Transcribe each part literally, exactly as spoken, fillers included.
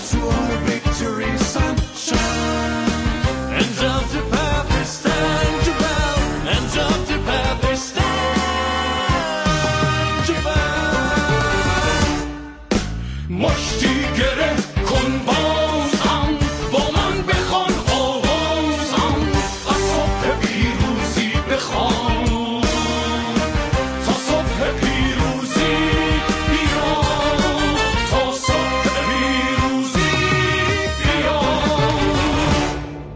to our victory sunshine. Hands up to path we stand to bow, hands up to path we stand to bow. مشتی گره کن بازم با من بخوان آوازم از صبح پیروزی بخوان تا صبح پیروزی بیان تا صبح پیروزی بیان.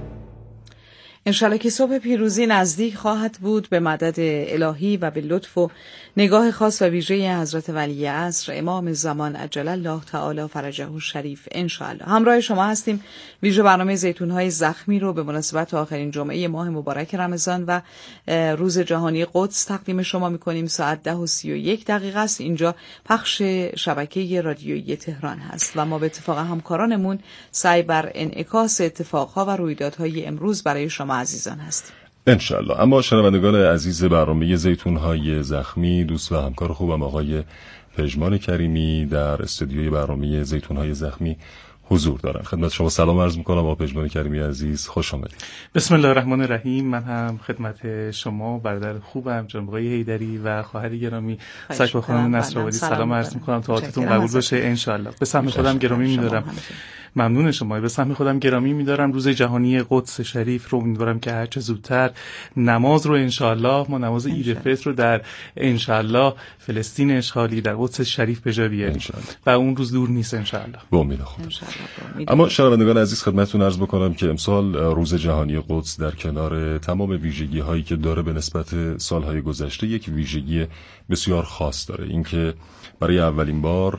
انشالله که صبح پیروزی نزدیک خواهد بود به مدد الهی و به لطف و نگاه خاص و ویژه حضرت ولی عصر امام زمان عجل الله تعالی فرجه الشریف انشالله. همراه شما هستیم. ویژه برنامه زیتون‌های زخمی رو به مناسبت آخرین جمعه ماه مبارک رمضان و روز جهانی قدس تقدیم شما می‌کنیم. ساعت ده و سی و یک دقیقه است. اینجا پخش شبکه رادیویی تهران هست و ما به اتفاق همکارانمون سعی بر انعکاس اتفاقها و رویدادهای امروز برای شما عزیزان هستیم. انشالله. اما شنوندگان عزیز برنامه زیتون‌های زخمی، دوست و همکار خوبم آقای پژمان کریمی در استودیوی برنامه زیتون‌های زخمی حضور دارن. خدمت شما سلام عرض می‌کنم آقای پژمان کریمی عزیز، خوش آمدید. بسم الله الرحمن الرحیم. من هم خدمت شما برادر خوبم جناب آقای حیدری و خواهر گرامی سایبا خانم نصرآبادی سلام عرض می‌کنم. تعاطتون قبول باشه انشالله. به سهم خودم گرامی می‌دارم. ممنون شما. به سهم خودم گرامی می‌دارم. روز جهانی قدس شریف رو امیدوارم که هر چه زودتر نماز رو انشالله ما نماز عید فطر رو در انشالله فلسطین اشغالی در قدس شریف به جا بیاریم و اون روز دور نیست انشالله. با امید خدا. اما شنوندگان عزیز خدمتتون عرض بکنم که امسال روز جهانی قدس در کنار تمام ویژگی‌هایی که داره به نسبت سال‌های گذشته یک ویژگی بسیار خاص داره، اینکه برای اولین بار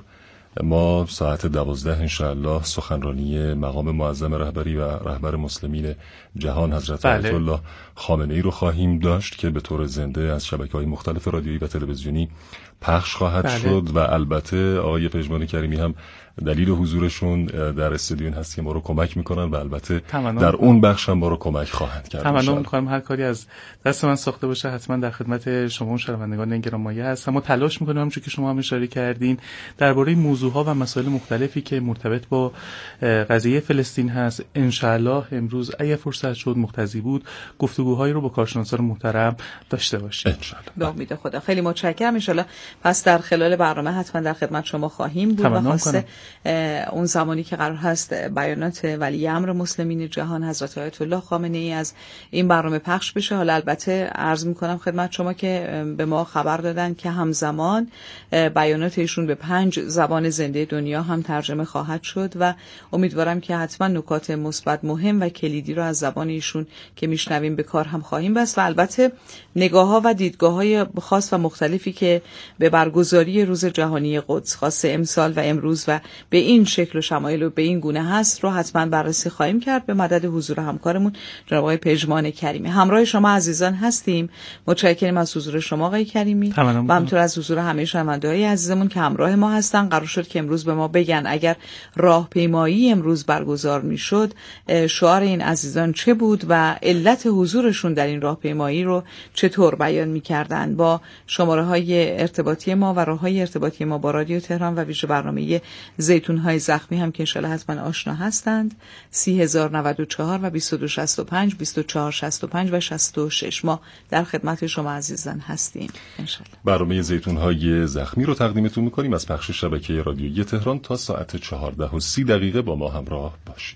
ما ساعت دوازده انشاءالله سخنرانی مقام معظم رهبری و رهبر مسلمین جهان حضرت آیت الله خامنه ای رو خواهیم داشت که به طور زنده از شبکه‌های مختلف رادیویی و تلویزیونی پخش خواهد بله. شد و البته آقای پژمان کریمی هم دلیل حضورشون در استودیو هست که ما رو کمک میکنن و البته در اون بخش هم ما رو کمک خواهند کرد. تمنا میکنم هر کاری از دست من ساخته باشه حتما در خدمت شما و شنوندگان گرامی هستم. ما تلاش میکنیم همونجوری که شما هم اشاره کردین درباره موضوعها و مسائل مختلفی که مرتبط با قضیه فلسطین هست ان شاء الله امروز اگه فرصت شد مقتضی بود گفتگوهایی رو با کارشناسان محترم داشته باشیم ان شاء الله. به امید خدا. خیلی متشکرم. ان شاء الله پس در خلال برنامه حتما در خدمت شما خواهیم بود و خاصه اون زمانی که قرار هست بیانات ولی امر مسلمین جهان حضرت آیت الله خامنه ای از این برنامه پخش بشه. حالا البته عرض میکنم خدمت شما که به ما خبر دادن که همزمان بیانات ایشون به پنج زبان زنده دنیا هم ترجمه خواهد شد و امیدوارم که حتما نکات مثبت مهم و کلیدی رو از زبان ایشون که میشنویم به کار هم خواهیم بست و البته نگاه‌ها و دیدگاه‌های خاص و مختلفی که به برگزاری روز جهانی قدس خاص امسال و امروز و به این شکل و شمایل و به این گونه هست رو حتما بررسی خواهیم کرد به مدد حضور همکارمون جناب آقای پژمان کریمی. همراه شما عزیزان هستیم. متشکرم از حضور شما آقای کریمی و همینطور از حضور همه شنونده‌های عزیزمون که همراه ما هستن. قرار شد که امروز به ما بگن اگر راهپیمایی امروز برگزار میشد شعار این عزیزان چه بود و علت حضورشون در این راهپیمایی رو چطور بیان می‌کردن. با شماره‌های ارتباطی ما و راه‌های ارتباطی ما با رادیو تهران و ویژه برنامه زیتون‌های زخمی هم که انشالله حتما آشنا هستند سی هزار و نود و چهار و بیست و دو شصت و پنج بیست و چهار شصت و پنج و شصت و شش ما در خدمت شما عزیزان هستیم انشالله. برنامه زیتون‌های زخمی رو تقدیمتون می‌کنیم از پخش شبکه رادیویی تهران. تا ساعت چهارده و سی دقیقه با ما همراه باشید.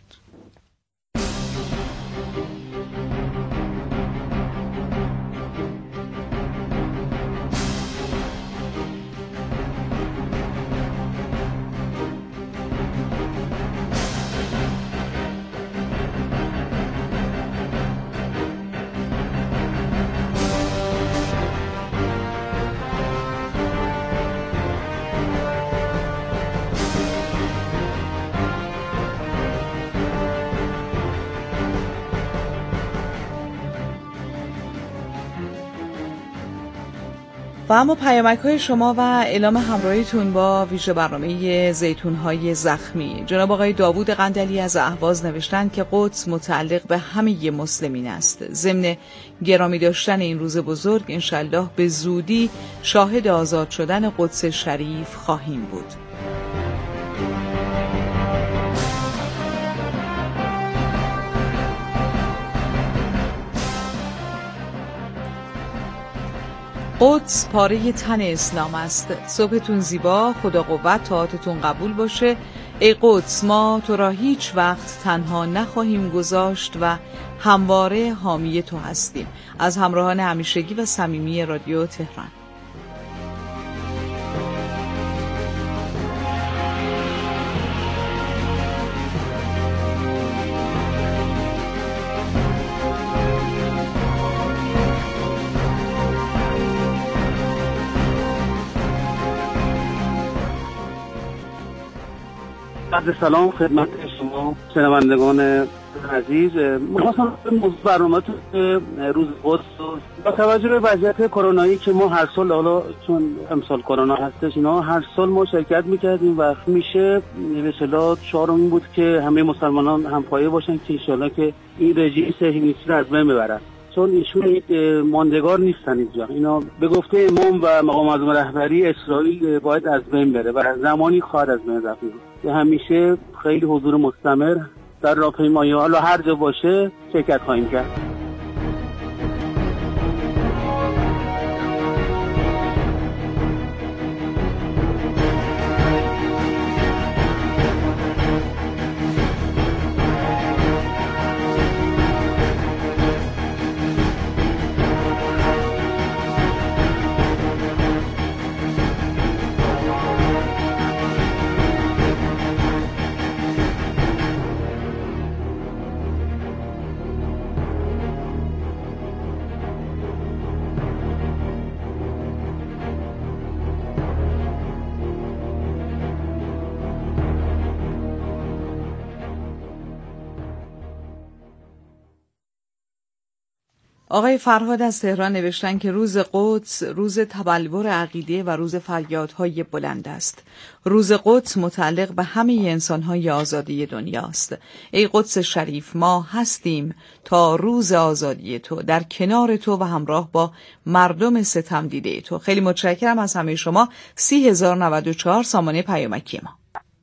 و اما پیامک‌های شما و اعلام همراهیتون با ویژه برنامه زیتون‌های زخمی. جناب آقای داوود قندلی از اهواز نوشتند که قدس متعلق به همه مسلمین است. ضمن گرامی داشتن این روز بزرگ انشالله به زودی شاهد آزاد شدن قدس شریف خواهیم بود. قدس پاره تن اسلام است. صبحتون زیبا، خدا قوت، طاعتتون قبول باشه. ای قدس، ما تو را هیچ وقت تنها نخواهیم گذاشت و همواره حامی تو هستیم. از همراهان همیشگی و صمیمی رادیو تهران. سلام خدمت شما شنوندگان عزیز. می‌خواستم موضوع برنامه‌تون روز قدس با توجه به وضعیت کرونایی که ما هر سال، حالا چون امسال کرونا هستش اینا، هر سال ما شرکت می‌کردیم و میشه به اصطلاح شعارمون این بود که همه مسلمانان همپایه باشن که ان شاءالله که این رژیم صهیونیستی رو از بین ببرن، چون ایشون ماندگار نیستن اینجا. اینا به گفته امام و مقام معظم رهبری اسرائیل باید از بین بره و زمانی خواهد از بین رفت. همیشه خیلی حضور مستمر در راهپیمایی حالا هر جا باشه شرکت خواهیم کرد. آقای فرهاد از تهران نوشتن که روز قدس روز تبلور عقیده و روز فریادهای بلند است. روز قدس متعلق به همه انسانهای آزادی دنیاست. ای قدس شریف، ما هستیم تا روز آزادی تو، در کنار تو و همراه با مردم ستم دیده تو. خیلی متشکرم از همه شما. سی هزار و نود و چهار سامانه پیامکی ما.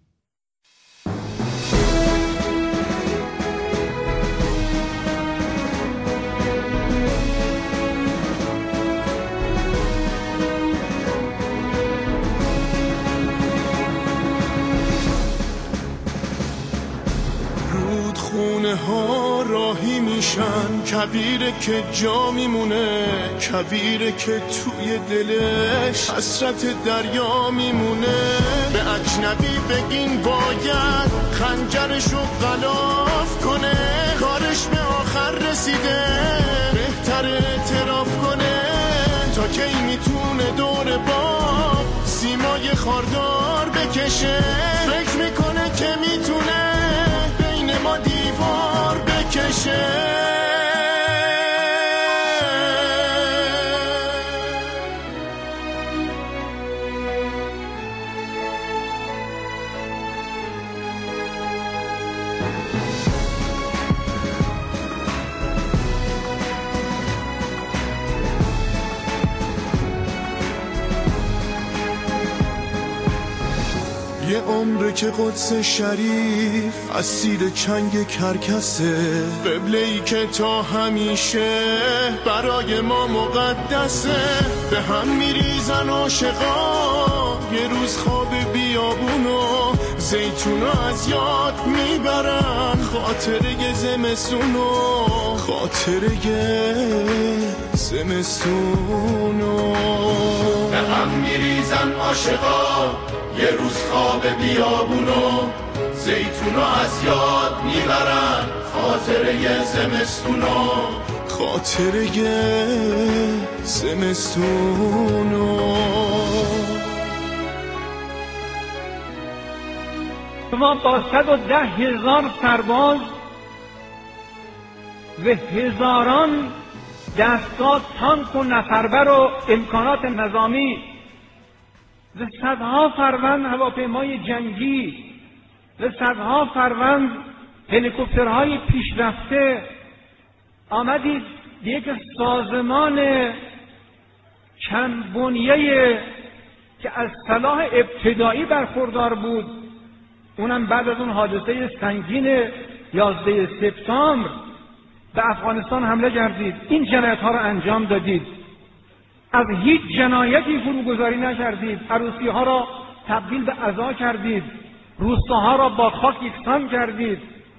خونه ها راهی میشن، کبیره که جا میمونه، کبیره که توی دلش حسرت دریا میمونه. به اجنبی بگین باید خنجرشو غلاف کنه، کارش به آخر رسیده بهتر اعتراف کنه. تا کی میتونه دور باب سیمای خاردار بکشه، فکر میکنه که میتونه ما دیوار بکشه. یه عمره که قدس شریف اسیر چنگ کرکسه، قبله‌ای که تا همیشه برای ما مقدسه. به هم میریزن عاشقا یه روز خواب بیابونو، زیتونو از یاد میبرن، خاطره زمستونو، خاطره زمستونو. به هم میریزن عاشقا یه روز خواب بیابونو، زیتونو از یاد میبرن، خاطره زمستونو، خاطره زمستونو. ما با صد و ده هزار سرباز و هزاران دستگاه تانک و نفربر و امکانات نظامی و صدها فروند هواپیمای جنگی و صدها فروند هلیکوپترهای پیشرفته آمدید یک سازمان چند بنیه که از صلاح ابتدایی برخوردار بود، اونم بعد از اون حادثه سنگین یازده سپتامبر به افغانستان حمله کردید، این جنایت ها رو انجام دادید. از هیچ جنایتی فروگذاری نکردید، عروسی ها را تبدیل به عزا کردید، روستاها را با خاک یکسان کردید.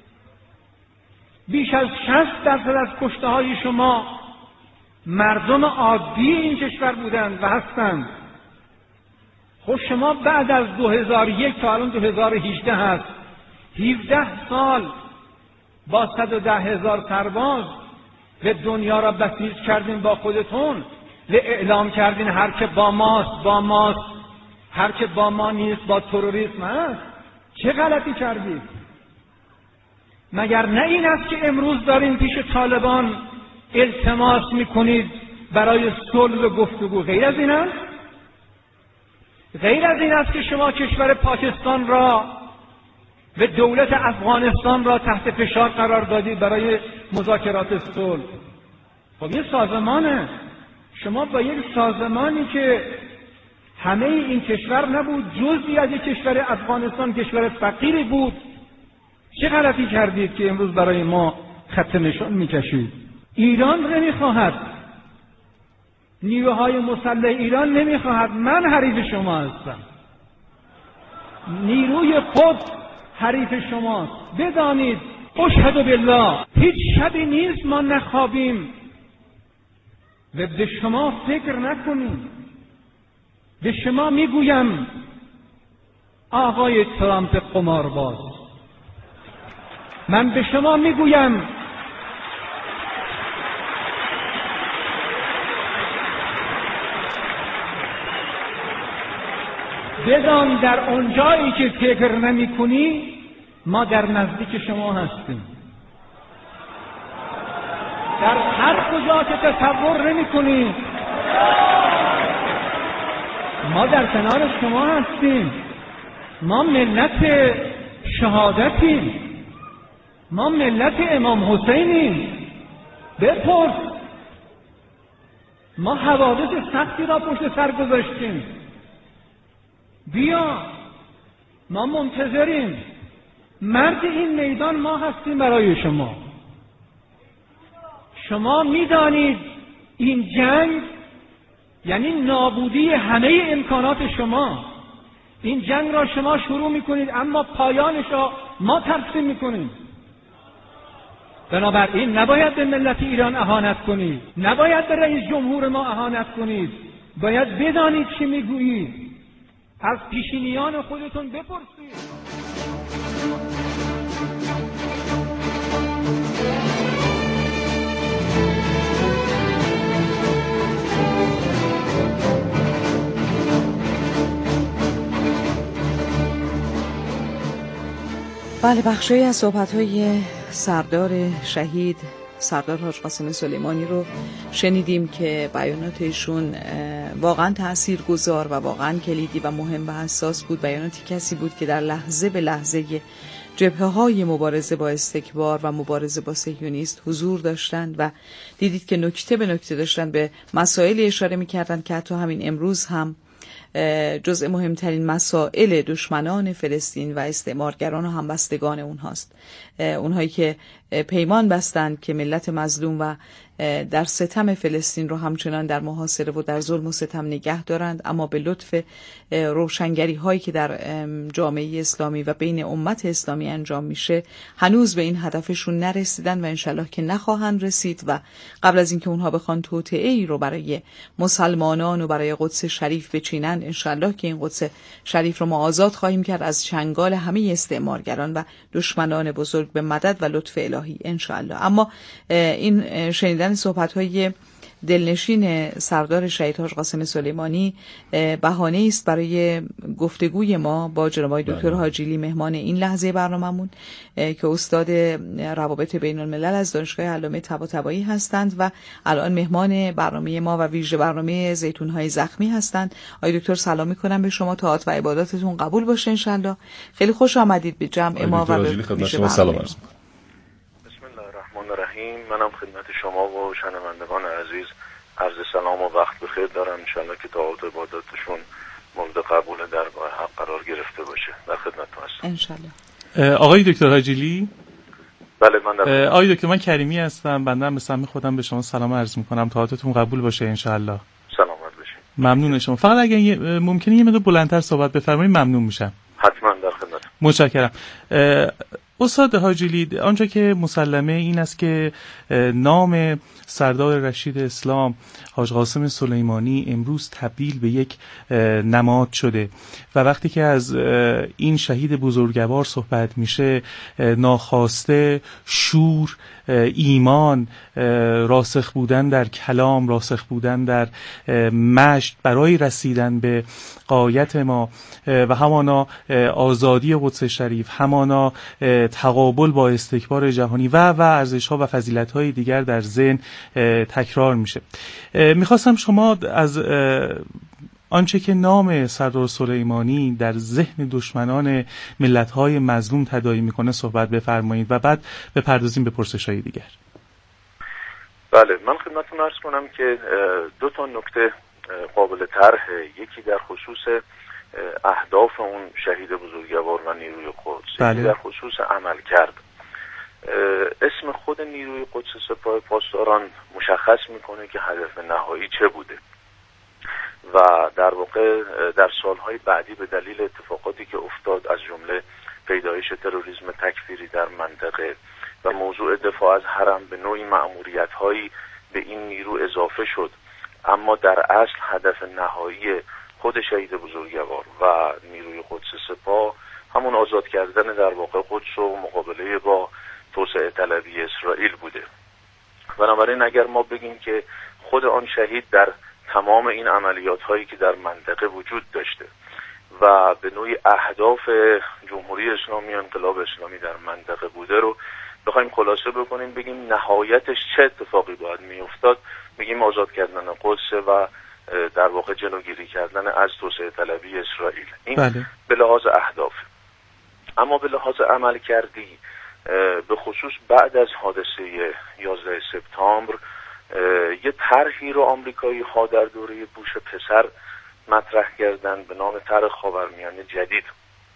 بیش از شصت درصد از کشته های شما مردم عادی این کشور بودند و هستند. خب شما بعد از دو هزار و یک تا الان دو هزار و هجده هست، هفده سال با صد و ده هزار سرباز و دنیا را بسیج کردین با خودتون و اعلام کردین هر که با ماست با ماست، هر که با ما نیست با تروریسم هست. چه غلطی کردید؟ مگر نه این است که امروز دارین پیش طالبان التماس میکنید برای صلح و گفتگو؟ غیر از این است؟ غیر از این است که شما کشور پاکستان را و دولت افغانستان را تحت فشار قرار دادید برای مذاکرات صلح؟ خب یه سازمانه، شما با یک سازمانی که همه این کشور نبود، جزئی از یک کشور افغانستان کشور فقیری بود، چه غلطی کردید که امروز برای ما خط نشان میکشید؟ ایران نمیخواهد، نیروهای مسلح ایران نمیخواهد. من حریف شما هستم، نیروی خود حریف شماست. بدانید اشهد بالله هیچ شبی نیست ما نخوابیم و به شما فکر نکنیم. به شما میگویم آقای ترامپ قمارباز، من به شما میگویم بدان در اونجایی که فکر نمی کنی ما در نزدیک شما هستیم، در هر کجا که تصور نمی کنی ما در کنار شما هستیم. ما ملت شهادتیم، ما ملت امام حسینیم. بپرس، ما حوادث سختی را پشت سر گذاشتیم. بیا، ما منتظریم. مرد این میدان ما هستیم برای شما. شما میدانید این جنگ یعنی نابودی همه امکانات شما. این جنگ را شما شروع میکنید اما پایانش را ما ترسیم میکنیم. بنابراین نباید به ملت ایران اهانت کنید، نباید به رئیس جمهور ما اهانت کنید. باید بدانید چی میگویید، از پیشینیان خودتون بپرسید. بله، بخشی از صحبت‌های سردار شهید سردار حاج قاسم سلیمانی رو شنیدیم که بیانات ایشون واقعا تاثیرگذار و واقعا کلیدی و مهم و حساس بود. بیاناتی کسی بود که در لحظه به لحظه جبهه‌های مبارزه با استکبار و مبارزه با صهیونیست حضور داشتند و دیدید که نکته به نکته داشتن به مسائلی اشاره می‌کردند که حتی همین امروز هم جزء مهمترین مسائل دشمنان فلسطین و استعمارگران و همبستگان اونهاست. اونهایی که پیمان بستند که ملت مظلوم و در ستم فلسطین رو همچنان در محاصره و در ظلم و ستم نگه دارند، اما به لطف روشنگری هایی که در جامعه اسلامی و بین امت اسلامی انجام میشه هنوز به این هدفشون نرسیدن و انشالله که نخواهند رسید. و قبل از اینکه اونها بخوان توطئه ای رو برای مسلمانان و برای قدس شریف بچینن، انشالله که این قدس شریف رو ما آزاد خواهیم کرد از چنگال همه استعمارگران و دشمنان بزرگ به مدد و لطف الهی انشالله. اما این شنیدن صحبت‌های دلنشین سردار شهید حاج قاسم سلیمانی بهانه است برای گفتگوی ما با جناب آقای دکتر حاجیلی، مهمان این لحظه برنامه‌مون که استاد روابط بین الملل از دانشگاه علامه طباطبایی هستند و الان مهمان برنامه ما و ویژه برنامه زیتون‌های زخمی هستند. آقای دکتر سلام می‌کنم به شما، طاعت و عباداتتون قبول باشه انشالله. خیلی خوش آمدید به جمع ما و به شما سلام عرض رحیم. منم خدمت شما و شنوندگان عزیز عرض سلام و وقت بخیر دارم. انشالله که طاعت و عباداتشون مورد قبول درگاه حق قرار گرفته باشه. در خدمتتون هستم انشالله. آقای دکتر حاجیلی؟ بله من در آقای دکتر من کریمی هستم. بنده هم به سهم خودم به شما سلام عرض میکنم، طاعتتون قبول باشه انشالله. سلامت ممنون شما. فقط اگه ممکنه یه مقدار بلندتر صحبت بفرمایید ممنون میشم. حتما در خدمت. متشکرم. استاد حاجی، آنچه که مسلمه این است که نام سردار رشید اسلام حاج قاسم سلیمانی امروز تبدیل به یک نماد شده و وقتی که از این شهید بزرگوار صحبت میشه ناخواسته شور، ایمان، راسخ بودن در کلام، راسخ بودن در مشت برای رسیدن به غایت ما و همانا آزادی قدس شریف، همانا تقابل با استکبار جهانی و و ارزش‌ها و فضیلت‌های دیگر در ذهن تکرار میشه. میخواستم شما از آنچه که نام سردار سلیمانی در ذهن دشمنان ملت‌های مظلوم تداعی میکنه صحبت بفرمایید و بعد بپردازیم به پرسش‌های دیگر. بله، من خدمتتون عرض کنم که دو تا نکته قابل طرح، یکی در خصوص اهداف اون شهید بزرگوار و نیروی قدس، بله. یکی در خصوص عمل کرد. اسم خود نیروی قدس سپاه پاسداران مشخص میکنه که هدف نهایی چه بوده و در واقع در سالهای بعدی به دلیل اتفاقاتی که افتاد از جمله پیدایش تروریسم تکفیری در منطقه و موضوع دفاع از حرم به نوعی مأموریت‌هایی به این نیرو اضافه شد، اما در اصل هدف نهایی خود شهید بزرگوار و نیروی قدس سپاه همون آزاد کردن در واقع قدس و مقابله با توسعه طلبی اسرائیل بوده. بنابراین اگر ما بگیم که خود آن شهید در تمام این عملیات هایی که در منطقه وجود داشته و به نوعی اهداف جمهوری اسلامی و انقلاب اسلامی در منطقه بوده رو بخوایم خلاصه بکنیم، بگیم نهایتش چه اتفاقی باید میافتاد، بگیم آزاد کردن قدس و در واقع جلوگیری کردن از توسعه طلبی اسرائیل. این بله. به لحاظ اهداف. اما به لحاظ عمل کردی به خصوص بعد از حادثه یازده سپتامبر یه طرحی رو آمریکایی ها در دوره بوش پسر مطرح کردن به نام طرح خاورمیانه جدید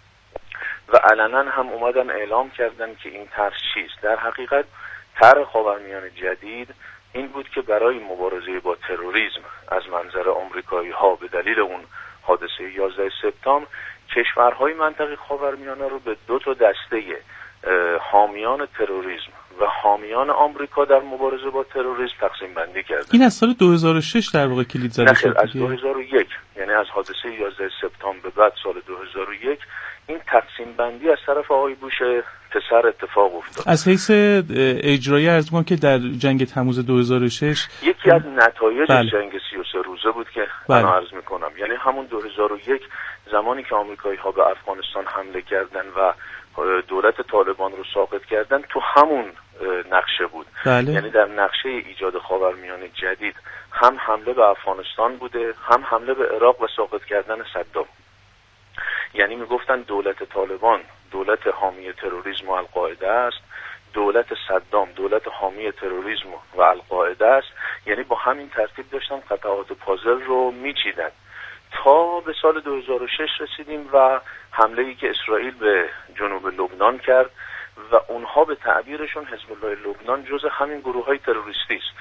و علنا هم اومدن اعلام کردن که این طرح چیست. در حقیقت طرح خاورمیانه جدید این بود که برای مبارزه با تروریسم از منظر آمریکایی ها به دلیل اون حادثه یازده سپتامبر کشورهای منطقه خاورمیانه رو به دو تا دسته حامیان تروریسم و حامیان آمریکا در مبارزه با تروریسم تقسیم بندی کردن. این از سال دو هزار و شش در واقع کلید زده شد. از دو هزار و یک، یعنی از حادثه یازده سپتامبر به بعد سال دو هزار و یک این تقسیم بندی از طرف آقای بوش پسر اتفاق افتاد. از حیث اجرایی عرض می‌کنم که در جنگ تموز دو هزار و شش یکی از نتایج بله. جنگ سی و سه روزه بود که بله. من عرض می‌کنم، یعنی همون دو هزار و یک زمانی که آمریکایی‌ها به افغانستان حمله کردن و دولت طالبان رو ساقط کردن تو همون نقشه بود. بله. یعنی در نقشه ایجاد خاورمیانه جدید هم حمله به افغانستان بوده، هم حمله به عراق و ساقط کردن صدام. یعنی میگفتن دولت طالبان دولت حامی تروریسم و القاعده است، دولت صدام دولت حامی تروریسم و القاعده است. یعنی با همین ترتیب داشتن قطعات پازل رو میچیدن تا به سال دو هزار و شش رسیدیم و حمله‌ای که اسرائیل به جنوب لبنان کرد و اونها به تعبیرشون حزب الله لبنان جزء همین گروه‌های تروریستی است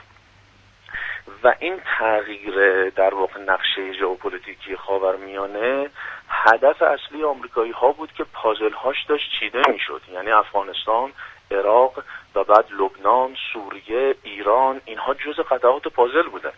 و این تغییر در واقع نقشه ژئوپلیتیکی خاورمیانه هدف اصلی آمریکایی‌ها بود که پازل‌هاش داشت چیده می‌شد. یعنی افغانستان، عراق و بعد لبنان، سوریه، ایران، اینها جزء قطعات پازل بودن.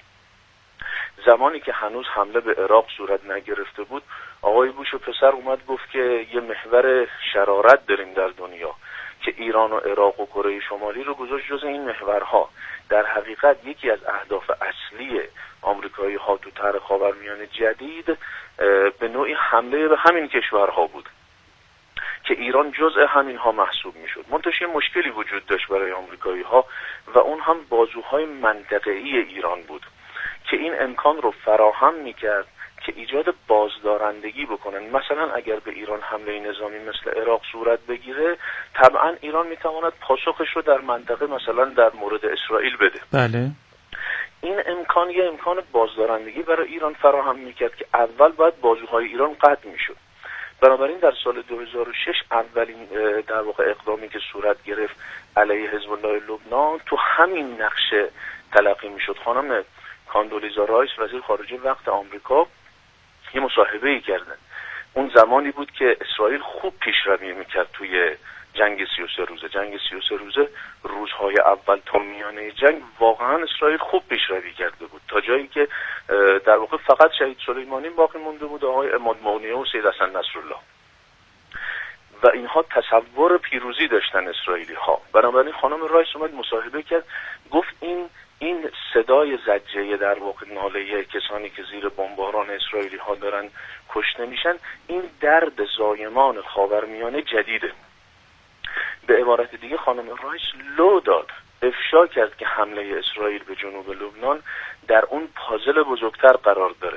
زمانی که هنوز حمله به عراق صورت نگرفته بود، آقای بوش پسر اومد گفت که یه محور شرارت داریم در دنیا که ایران و عراق و کره شمالی رو گذاشت جز این محورها. در حقیقت یکی از اهداف اصلی آمریکایی ها تو طرح خاورمیانه جدید به نوعی حمله به همین کشورها بود که ایران جزء همین ها محسوب میشد. منتها مشکلی وجود داشت برای آمریکایی ها و اون هم بازوهای منطقه‌ای ایران بود که این امکان رو فراهم میکرد که ایجاد بازدارندگی بکنن. مثلا اگر به ایران حمله نظامی مثل عراق صورت بگیره، طبعا ایران میتواند پاسخش رو در منطقه مثلا در مورد اسرائیل بده. بله. این امکان یه امکان بازدارندگی برای ایران فراهم میکرد که اول باید بازوهای ایران قطع میشد. بنابراین در سال دو هزار و شش اولین در واقع اقدامی که صورت گرفت علیه حزب الله لبنان تو همین نقشه تلقی میشد. خانم کاندولیزا رایس وزیر خارجه وقت آمریکا یه مصاحبه‌ای کردن. اون زمانی بود که اسرائیل خوب پیشروی میکرد توی جنگ سی و سه روزه. جنگ سی و سه روزه روزهای اول تا میانه جنگ واقعا اسرائیل خوب پیشروی کرده بود، تا جایی که در واقع فقط شهید سلیمانی باقی مونده بود، آقای عماد مغنیه و سید حسن نصرالله، و اینها تصور پیروزی داشتن اسرائیلی ها. بنابراین خانم رایس اومد مصاحبه کرد، گفت این این صدای زجه در واقع ناله کسانی که زیر بمباران اسرائیلی ها دارن کشته میشن، این درد زایمان خاورمیانه جدیده. به عبارت دیگه خانم رایس لو داد، افشا کرد که حمله اسرائیل به جنوب لبنان در اون پازل بزرگتر قرار داره.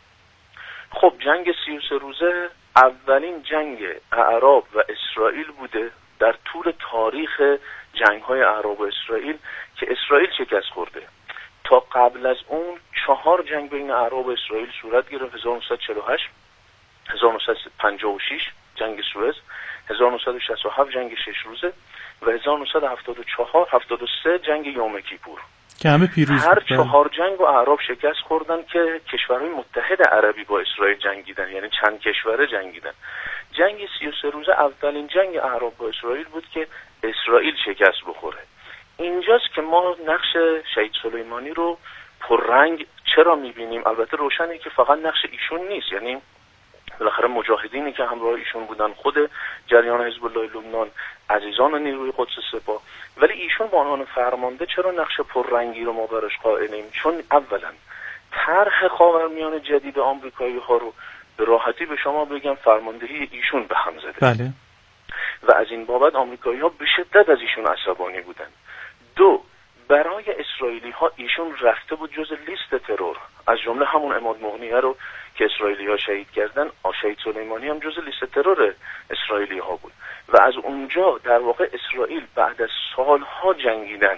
خب جنگ سی و سه روزه اولین جنگ اعراب و اسرائیل بوده در طول تاریخ جنگ‌های اعراب و اسرائیل که اسرائیل شکست خورده. تا قبل از اون چهار جنگ بین اعراب و اسرائیل صورت گرفت: هزار و نهصد و چهل و هشت، هزار و نهصد و پنجاه و شش جنگ سوئز، هزار و نهصد و شصت و هفت جنگ شش روزه و هزار و نهصد و هفتاد و چهار هفتاد و سه جنگ یوم کیپور که همه پیروز. هر چهار جنگ و اعراب شکست خوردن که کشورهای متحد عربی با اسرائیل جنگیدن، یعنی چند کشوره جنگیدن. جنگ سی و سه روزه اولین جنگ اعراب با اسرائیل بود که اسرائیل شکست بخوره. اینجاست که ما نقش شهید سلیمانی رو پررنگ چرا میبینیم؟ البته روشنه که فقط نقش ایشون نیست، یعنی بالاخره مجاهدینی که همراه ایشون بودن، خود جریان حزب الله لبنان، عزیزان نیروی قدس سپاه، ولی ایشون به عنوان فرمانده چرا نقش پررنگی رو ما براش قائلیم؟ چون اولا طرح خاورمیانه جدید آمریکایی ها رو به راحتی به شما بگم فرماندهی ایشون به هم زده. بله. و از این بابت آمریکایی ها به شدت از ایشون عصبانی بودن. دو، برای اسرائیلی ها ایشون رفته بود جز لیست ترور، از جمله همون عماد مغنیه رو که اسرائیلی ها شهید کردن، شهید سلیمانی هم جز لیست ترور اسرائیلی ها بود و از اونجا در واقع اسرائیل بعد از سالها جنگیدن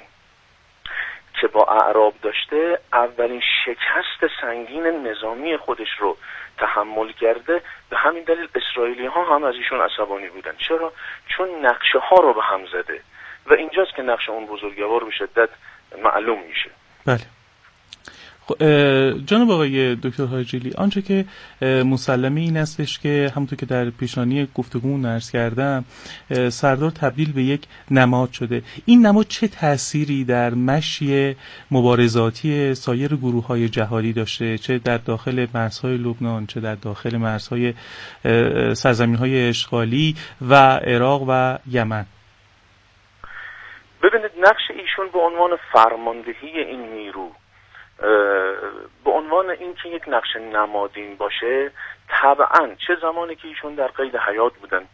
که با اعراب داشته اولین شکست سنگین نظامی خودش رو تحمل کرده. به همین دلیل اسرائیلی ها هم از ایشون عصبانی بودن. چرا؟ چون نقشه ها رو به هم زده و اینجاست که نقش اون بزرگوار به شدت معلوم میشه. بله. جناب آقای دکتر حاجیلی، آنچه که مسلمه این استش که همونطور که در پیشانی گفتگومون عرض کردم، سردار تبدیل به یک نماد شده. این نماد چه تأثیری در مشی مبارزاتی سایر گروه‌های جهادی داشته، چه در داخل مرزهای لبنان، چه در داخل مرزهای سرزمین‌های اشغالی و عراق و یمن؟ ببینید، نقش ایشون به عنوان فرماندهی این نیرو، به عنوان اینکه یک نقش نمادین باشه، طبعا چه زمانی که ایشون در قید حیات بودن،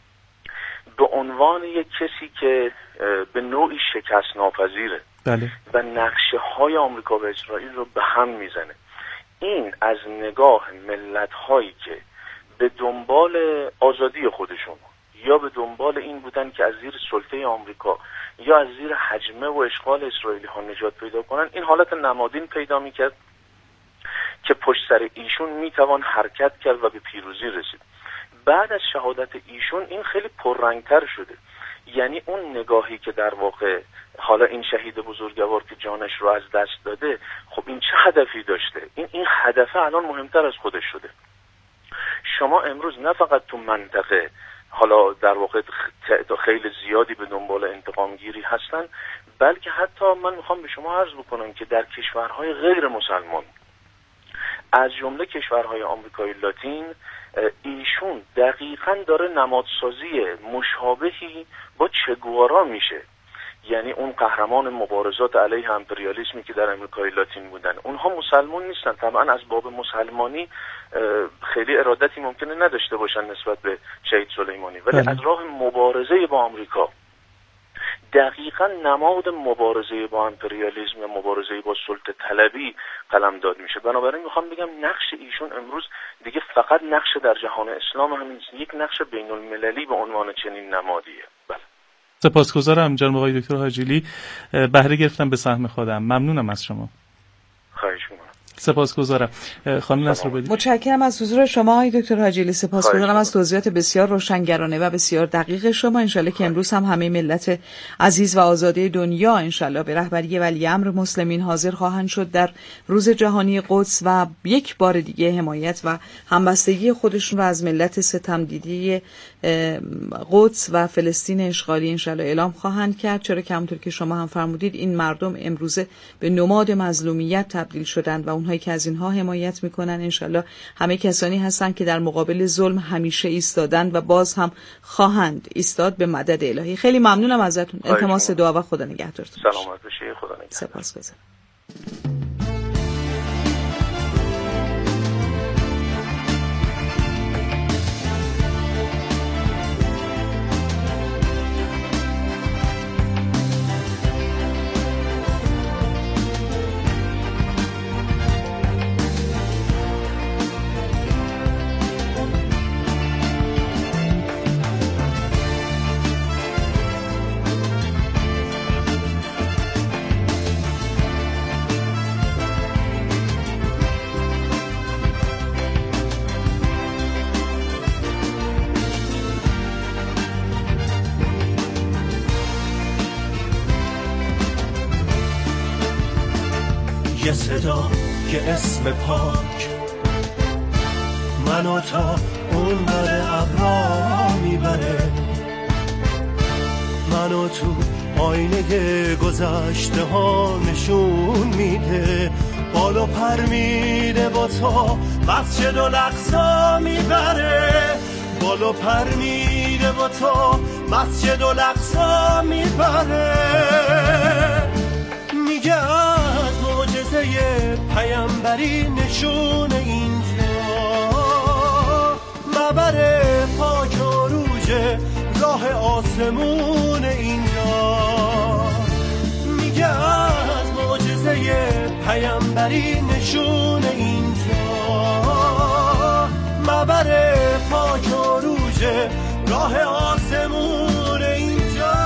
به عنوان یک کسی که به نوعی شکست ناپذیره بله. و نقشه های آمریکا و اسرائیل رو به هم میزنه. این از نگاه ملت هایی که به دنبال آزادی خودشون یا به دنبال این بودن که از زیر سلطه آمریکا یا از زیر حجمه و اشغال اسرائیلی ها نجات پیدا کنن، این حالت نمادین پیدا میکرد که پشت سر ایشون میتوان حرکت کرد و به پیروزی رسید. بعد از شهادت ایشون این خیلی پررنگتر شده، یعنی اون نگاهی که در واقع حالا این شهید بزرگوار که جانش رو از دست داده، خب این چه هدفی داشته؟ این این هدف الان مهمتر از خودش شده. شما امروز نه فقط تو منطقه حالا در واقع خیلی زیادی به دنبال انتقام گیری هستن، بلکه حتی من میخوام به شما عرض بکنم که در کشورهای غیر مسلمان، از جمله کشورهای آمریکای لاتین، ایشون دقیقاً داره نمادسازی مشابهی با چگوارا میشه. یعنی اون قهرمان مبارزات علیه امپریالیسمی که در امریکای لاتین بودن، اونها مسلمان نیستن، طبعا از باب مسلمانی خیلی ارادتی ممکنه نداشته باشن نسبت به شهید سلیمانی، ولی از راه مبارزه با آمریکا دقیقاً نماد مبارزه با امپریالیسم و مبارزه با سلطه طلبی قلمداد میشه. بنابراین میخوام بگم نقش ایشون امروز دیگه فقط نقش در جهان اسلام هم نیست، یک نقش بین المللی به عنوان چنین نمادیه. بله. سپاسگزارم جناب آقای دکتر حاجیلی، بهره گرفتم به سهم خودم. ممنونم از شما. خواهش می‌کنم. سپاسگزارم. خانم نصرآبادی. متشکرم از حضور شما آقای دکتر حاجی. سپاسگزارم از توضیحات بسیار روشنگرانه و بسیار دقیق شما. انشالله که امروز هم همه ملت عزیز و آزاده دنیا انشالله به رهبری ولی امر مسلمین حاضر خواهند شد در روز جهانی قدس و یک بار دیگه حمایت و همبستگی خودشون رو از ملت ستمدیده قدس و فلسطین اشغالی انشالله اعلام خواهند کرد، چرا که همونطور که شما هم فرمودید این مردم امروزه به نماد مظلومیت تبدیل شدند و اونهایی که از اینها حمایت میکنن انشالله همه کسانی هستند که در مقابل ظلم همیشه ایستادند و باز هم خواهند ایستاد به مدد الهی. خیلی ممنونم ازتون. التماس دعا و خدا نگهدارتون. سلامت باشید. خدا نگهدار. سپاسگزارم. یه صدا که اسم پاک منو تا اون بر ابرا میبره، منو تو آینه گذشته ها نشون میده، بالا پر میده با تا مسجد الاقصی میبره، بالا پر میده با تا مسجد الاقصی میبره. میگه از معجزه پیامبری نشون اینجا، مبر پاک و روژه راه آسمون اینجا. میگه از معجزه پیامبری نشون اینجا، مبر پاک و روژه راه آسمون اینجا.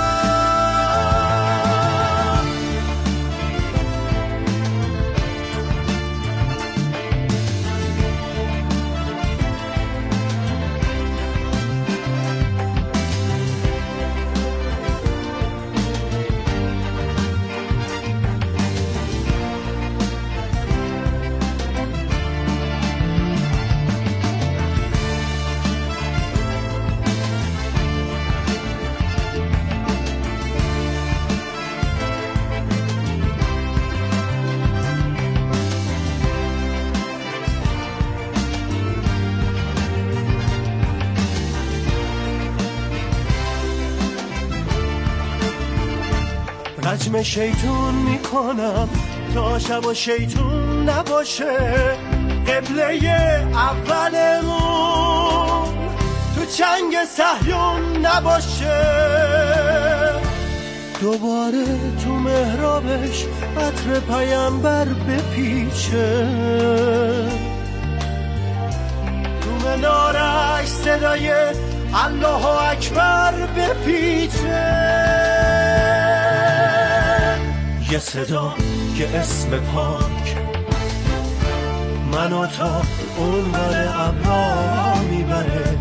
رجم شیطون میکنم تا شب و شیطون نباشه، قبله اولمون تو چنگ صهیون نباشه. دوباره تو محرابش عطر پیامبر بپیچه، تو منارش صدای الله اکبر بپیچه. یه صدا که اسم پاک منو تا اون بر ابرا میبره،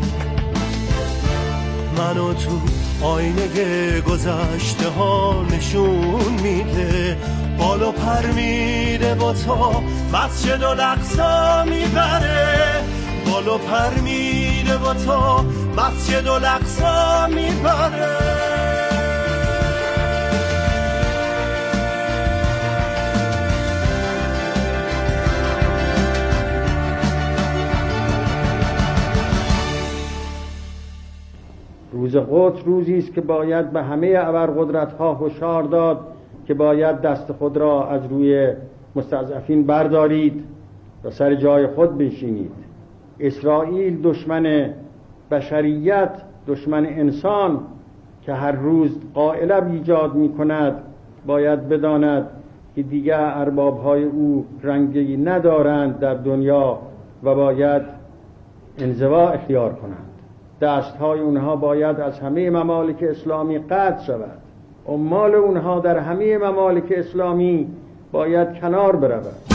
منو تو آینه گذشته ها نشون میده، بالا پر میده با تا مسجد الاقصی میبره، بالا پر میده با تا مسجد الاقصی میبره. روز قدس روزی است که باید به همه ابرقدرت‌ها هشدار داد که باید دست خود را از روی مستضعفین بردارید و سر جای خود بنشینید. اسرائیل دشمن بشریت، دشمن انسان که هر روز قائله ایجاد می‌کند، باید بداند که دیگر ارباب‌های او رنگی ندارند در دنیا و باید انزوا اختیار کنند. دستهای اونها باید از همه ممالک اسلامی قطع شود، اموال اونها در همه ممالک اسلامی باید کنار برود.